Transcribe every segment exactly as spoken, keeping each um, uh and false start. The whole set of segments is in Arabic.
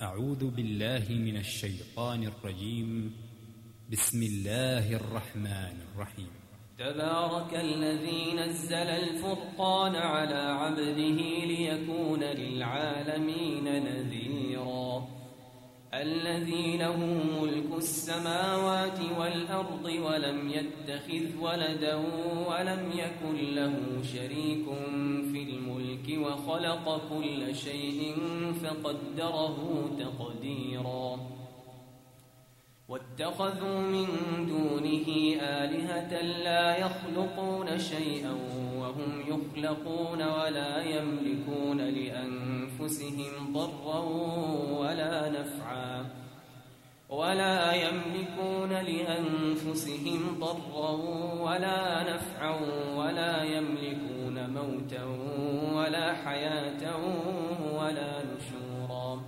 أعوذ بالله من الشيطان الرجيم. بسم الله الرحمن الرحيم. تبارك الذي نزل الفرقان على عبده ليكون للعالمين نذيرا. الذي له ملك السماوات والأرض ولم يتخذ ولدا ولم يكن له شريك في الملك وخلق كل شيء فقدره تقديرا. واتخذوا من دونه آلهة لا يخلقون شيئا وهم يخلقون ولا يملكون لأنفسهم ضرا ولا نفعا ولا يملكون لأنفسهم ضرا ولا نفعا ولا يملكون موتا ولا حياة ولا نشورا.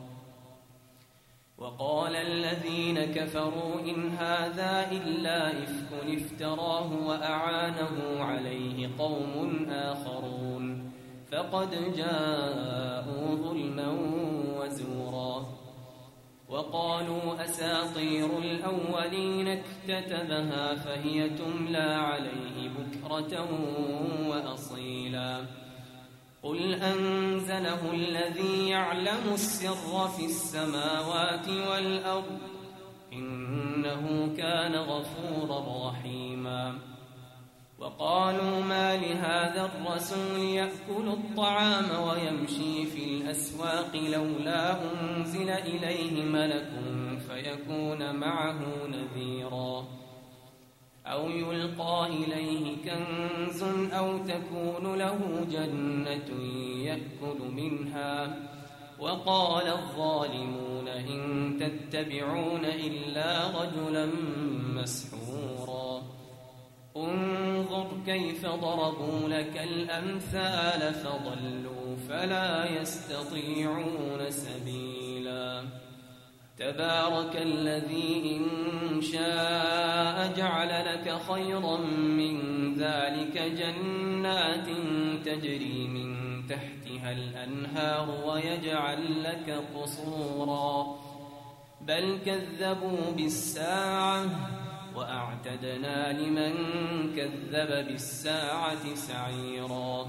وقال الذين كفروا إن هذا إلا إفك افتراه وأعانه عليه قوم آخرون فقد جاءوا ظلما وزورا. وقالوا أساطير الأولين اكتتبها فهي تملى عليه بكرة وأصيلا. قل أنزله الذي يعلم السر في السماوات والأرض إنه كان غفورا رحيما. وقالوا ما لهذا الرسول يأكل الطعام ويمشي في الأسواق لولا أنزل إليه ملك فيكون معه نذيرا أو يلقى إليه كنز أو تكون له جنة يأكل منها. وقال الظالمون إن تتبعون إلا رجلا مسحورا. انظر كيف ضربوا لك الأمثال فضلوا فلا يستطيعون سبيلا. تبارك الذي إن شاء جعل لك خيرا من ذلك جنات تجري من تحتها الأنهار ويجعل لك قصورا. بل كذبوا بالساعة وأعتدنا لمن كذب بالساعة سعيرا.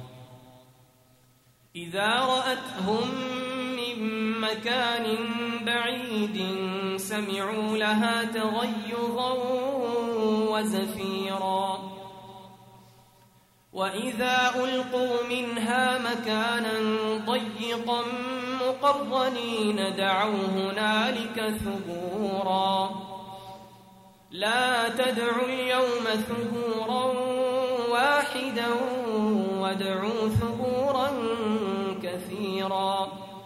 إذا رأتهم من مكان بعيد سمعوا لها تغيظا وزفيرا. وإذا ألقوا منها مكانا ضيقا مقرنين دعوا هنالك ثبورا. لا تدعوا اليوم ثبورا واحدا وادعوا ثبورا كثيرا.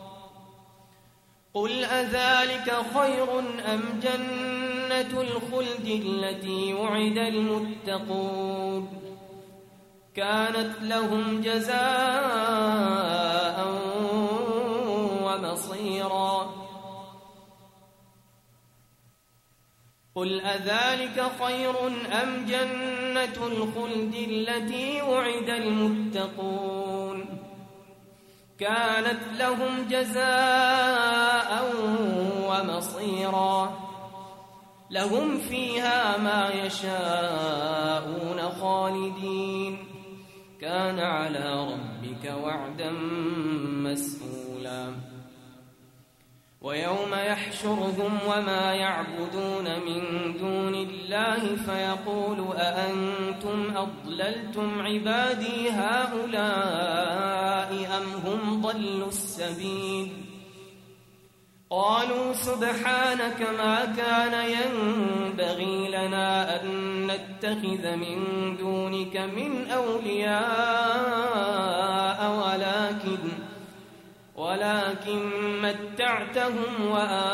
قل أذلك خير أم جنة الخلد التي وعد المتقون كانت لهم جزاء ومصيرا. قل أذلك خير أم جنة الخلد التي وعد المتقون كانت لهم جزاء ومصيرا. لهم فيها ما يشاءون خالدين كان على ربك وعدا مسئولا. ويوم يحشرهم وما يعبدون من دون الله فيقول أأنتم أضللتم عبادي هؤلاء أم هم ضلوا السبيل. قالوا سبحانك ما كان ينبغي لنا أن نتخذ من دونك من أولياء ولكن ولكن متعتهم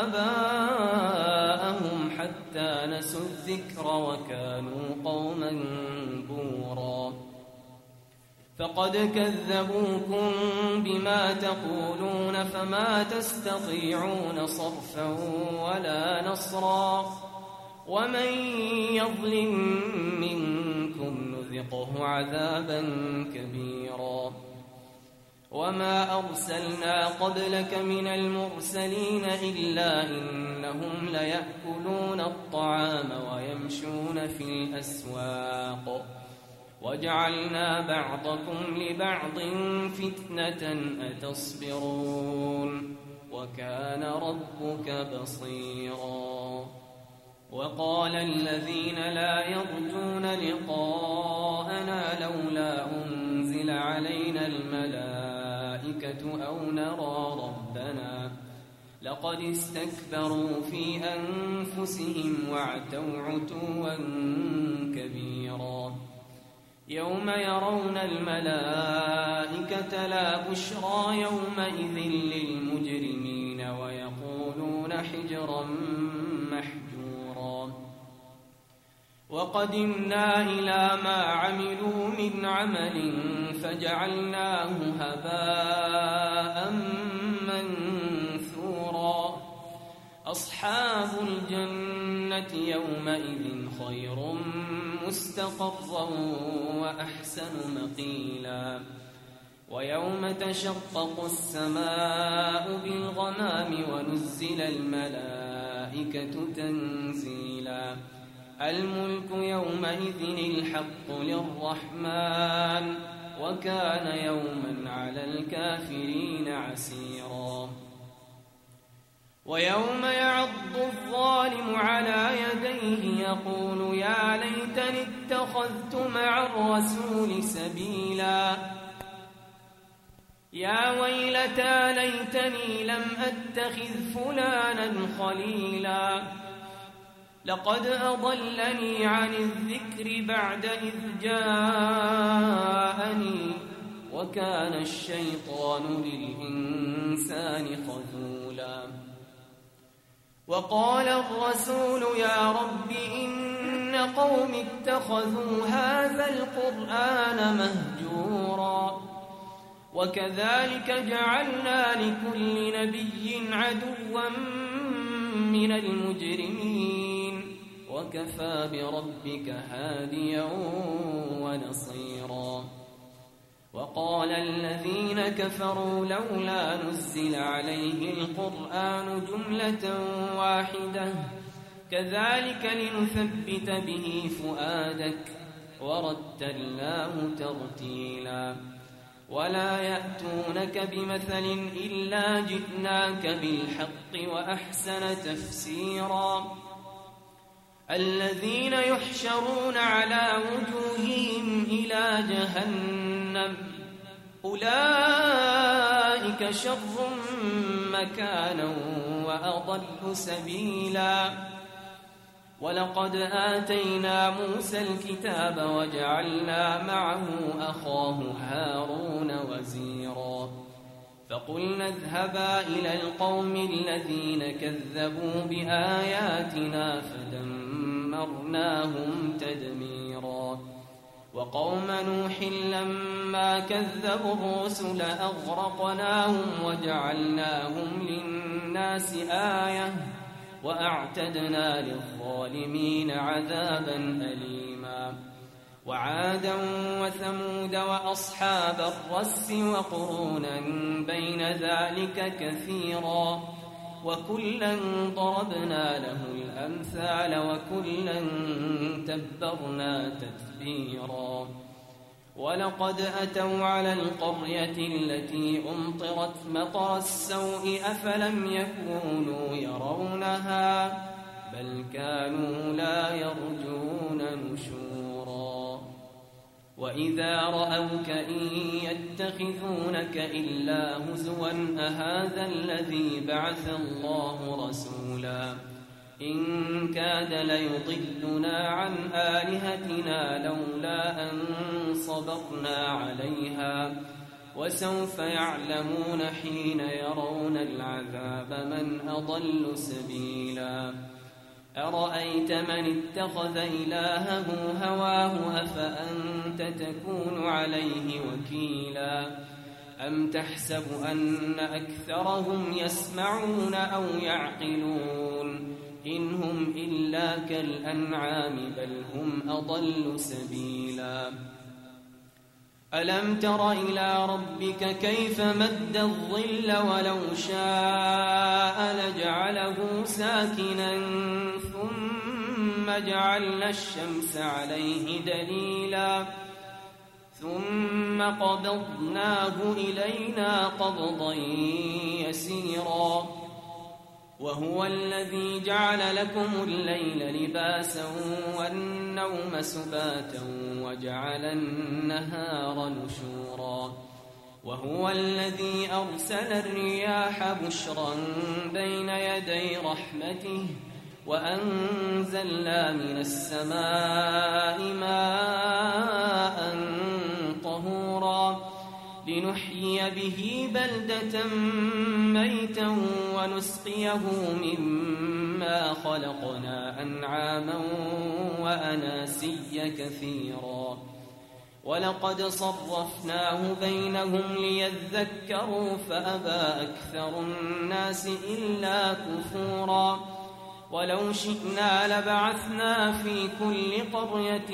وآباءهم حتى نسوا الذكر وكانوا قوما بورا. فقد كذبوكم بما تقولون فما تستطيعون صرفا ولا نصرا. ومن يظلم منكم نذقه عذابا كبيرا. وما أرسلنا قبلك من المرسلين إلا إنهم ليأكلون الطعام ويمشون في الأسواق وجعلنا بعضكم لبعض فتنة أتصبرون وكان ربك بصيرا. وقال الذين لا يرجون لقاءنا لولا أنزل علينا الملائكة أو نرى ربنا لقد استكبروا في أنفسهم وعتوا عتوا كبيرا. يوم يرون الملائكة لا بشرى يومئذ للمجرمين ويقولون حجرا محجورا. وقدمنا إلى ما عملوا من عمل فجعلناه هباء منثورا. أصحاب الجنة يومئذ خير مستقرا وأحسن مقيلا. ويوم تشقق السماء بالغمام ونزل الملائكة تنزيلا. الملك يومئذ الحق للرحمن وكان يوما على الكافرين عسيرا. ويوم يعض الظالم على يديه يقول يا ليتني اتخذت مع الرسول سبيلا. يا ويلتى ليتني لم أتخذ فلانا خليلا لقد أضلني عن الذكر بعد إذ جاءني وكان الشيطان للإنسان خذولا. وقال الرسول يا رب إن قوم اتخذوا هذا القرآن مهجورا. وكذلك جعلنا لكل نبي عدوا من المجرمين وكفى بربك هاديا ونصيرا. وقال الذين كفروا لولا نزل عليه القرآن جملة واحدة كذلك لنثبت به فؤادك ورتلناه ترتيلا. ولا يأتونك بمثل إلا جئناك بالحق وأحسن تفسيرا. الذين يحشرون على وجوههم إلى جهنم أولئك شر مكانا وأضل سبيلا. ولقد آتينا موسى الكتاب وجعلنا معه أخاه هارون وزيرا. فقلنا اذهبا إلى القوم الذين كذبوا بآياتنا فدمرناهم تدميرا. وقوم نوح لما كذبوا الرسل أغرقناهم وجعلناهم للناس آية وأعتدنا للظالمين عذابا أليما. وعادا وثمود وأصحاب الرس وقرونا بين ذلك كثيرا وكلا ضربنا له الأمثال وكلا تبرنا تتبيرا. ولقد أتوا على القرية التي أمطرت مطر السوء أفلم يكونوا يرونها بل كانوا لا يرجون نشورا. وإذا رأوك إن يتخذونك إلا هزوا أهذا الذي بعث الله رسولا إن كاد ليضلنا عن آلهتنا لولا أن صبرنا عليها وسوف يعلمون حين يرون العذاب من أضل سبيلا. أرأيت من اتخذ إلهه هواه أفأنت تكون عليه وكيلا أم تحسب أن أكثرهم يسمعون أو يعقلون إن هم إلا كالأنعام بل هم أضل سبيلا. ألم تر إلى ربك كيف مد الظل ولو شاء لجعله ساكنا ثم جعلنا الشمس عليه دليلا ثم قبضناه إلينا قبضا يسيرا وهو الذي جعل لكم الليل لباسا والنوم سباتا وجعل النهار نشورا وهو الذي أرسل الرياح بشرا بين يدي رحمته وأنزلنا من السماء ماء طهورا لنحيي به بلدة ميتا ونسقيه مما خلقنا أنعاما وأناسيا كثيرا ولقد صرفناه بينهم ليذكروا فأبى أكثر الناس إلا كفورا ولو شئنا لبعثنا في كل قرية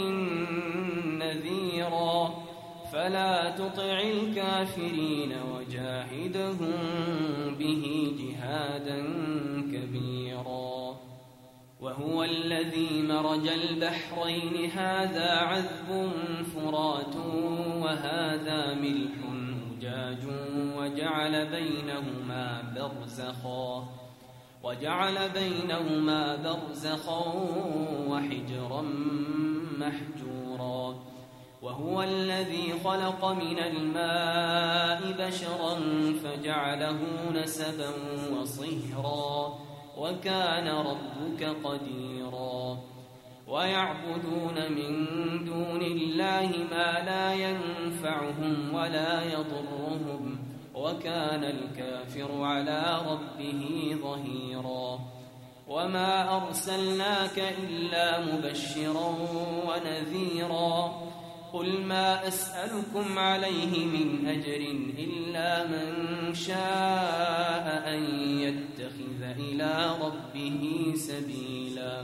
نذيرا فلا تطع الكافرين وجاهدهم به جهادا كبيرا وهو الذي مرج البحرين هذا عذب فرات وهذا ملح أجاج وجعل بينهما برزخا وجعل بينهما برزخا وحجرا محجورا وهو الذي خلق من الماء بشرا فجعله نسبا وصهرا وكان ربك قديرا ويعبدون من دون الله ما لا ينفعهم ولا يضرهم وكان الكافر على ربه ظهيرا وما أرسلناك إلا مبشرا ونذيرا قل ما أسألكم عليه من أجر إلا من شاء أن يتخذ إلى ربه سبيلا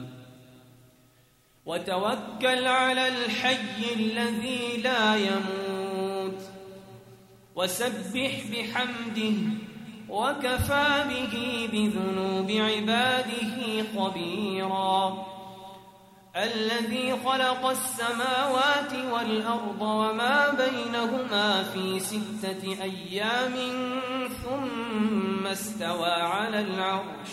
وتوكل على الحي الذي لا يموت وسبح بحمده وكفى به بذنوب عباده خبيرا الذي خلق السماوات والأرض وما بينهما في ستة أيام ثم استوى على العرش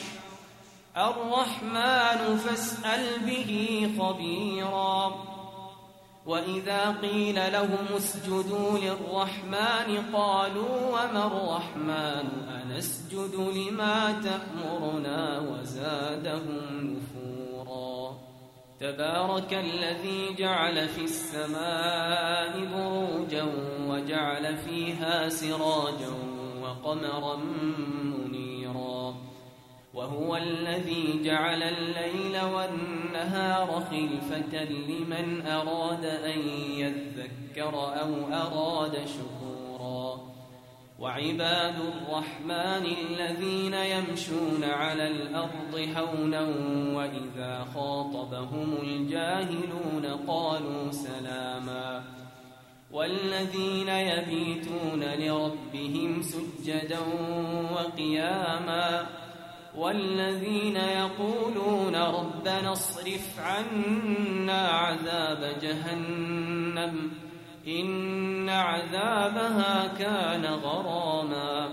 الرحمن فاسأل به خبيرا وإذا قيل لهم اسجدوا للرحمن قالوا وما الرحمن أنسجد لما تأمرنا وزادهم نفورا تبارك الذي جعل في السماء بروجا وجعل فيها سراجا وقمرا منيرا وهو الذي جعل الليل والنهار خلفة لمن أراد أن يذكر أو أراد شكورا وعباد الرحمن الذين يمشون على الأرض هونا وإذا خاطبهم الجاهلون قالوا سلاما والذين يبيتون لربهم سجدا وقياما والذين يقولون ربنا اصرف عنا عذاب جهنم إن عذابها كان غراما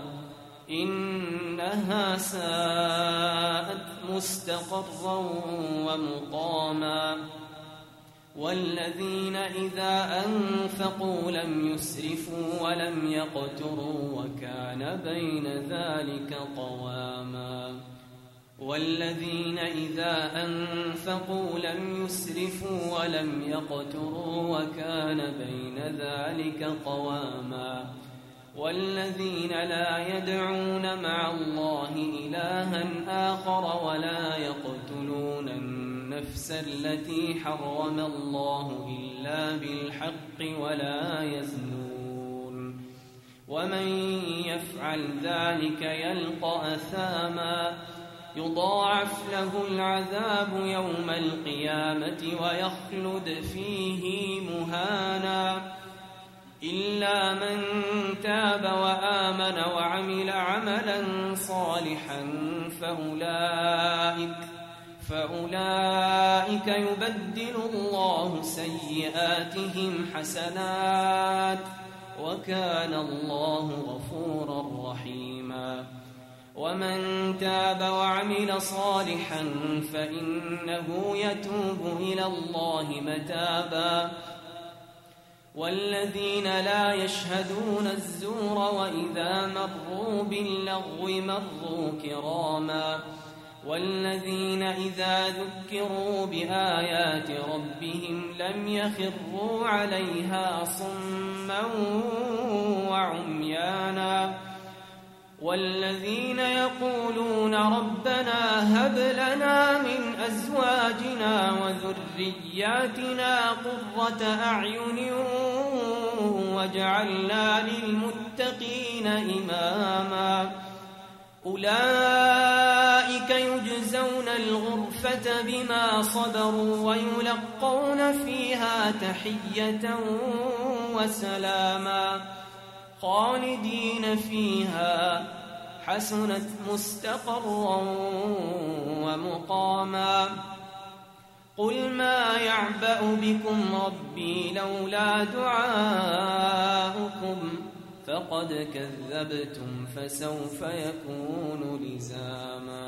إنها ساءت مستقرا ومقاما والذين إذا أنفقوا لم يسرفوا ولم يقتروا وكان بين ذلك قواما والذين إذا أنفقوا لم يسرفوا ولم يقتروا وكان بين ذلك قواما والذين لا يدعون مع الله إلها آخر ولا يقتلون النفس التي حرم الله إلا بالحق ولا يزنون ومن يفعل ذلك يلقى أثاما يضاعف له العذاب يوم القيامة ويخلد فيه مهانا إلا من تاب وآمن وعمل عملا صالحا فأولئك فأولئك يبدل الله سيئاتهم حسنات وكان الله غفورا رحيما. ومن تاب وعمل صالحا فإنه يتوب إلى الله متابا. والذين لا يشهدون الزور وإذا مروا باللغو مروا كراما. والذين إذا ذكروا بآيات ربهم لم يخروا عليها صما وعميانا. والذين يقولون ربنا هب لنا من أزواجنا وذرياتنا قرة أعين واجعلنا للمتقين إماما. أولئك يجزون الغرفة بما صبروا ويلقون فيها تحية وسلاما خالدين فيها حسنت مستقرا ومقاما. قل ما يعبأ بكم ربي لولا دعاؤكم فقد كذبتم فسوف يكون لزاما.